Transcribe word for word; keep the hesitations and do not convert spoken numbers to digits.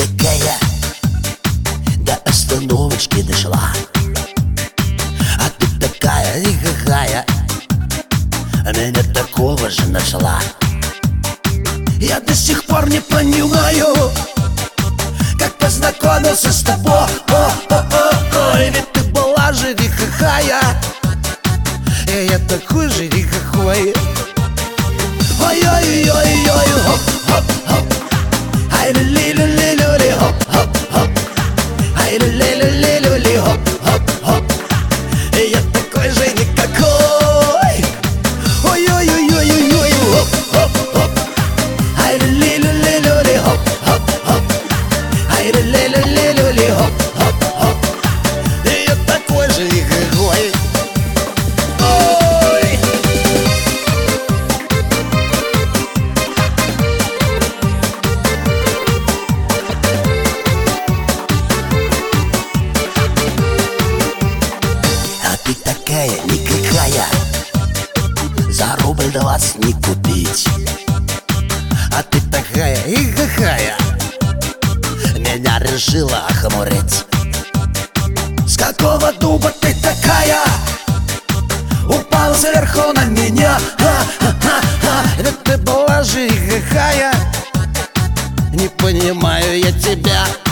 такая до остановочки дошла, а ты такая лихая, меня такого же нашла. Я до сих пор не понимаю, как познакомился с тобой. О, о, о, ой, ведь ты была же лихая, и я такой же лихой. Ой-ой-ой-ой, хоп-хоп-хоп, ай-ли-ли-ли-ли-ли, хоп-хоп-хоп, ай-ли-ли-ли-ли-ли, хоп-хоп-хоп, и я такой же никакой. Ой-ой-ой-ой-ой, хоп-хоп-хоп, ай-ли-ли-ли-ли-ли, хоп-хоп-хоп, ай-ли-ли-ли-ли-ли, хоп-хоп-хоп, и я такой же никакой. Ты такая никакая, за рубль двадцать не купить. А ты такая никакая, меня решила охмурить. С какого дуба ты такая упала сверху на меня? Ха-ха-ха, ведь ты была же никакая, не понимаю я тебя.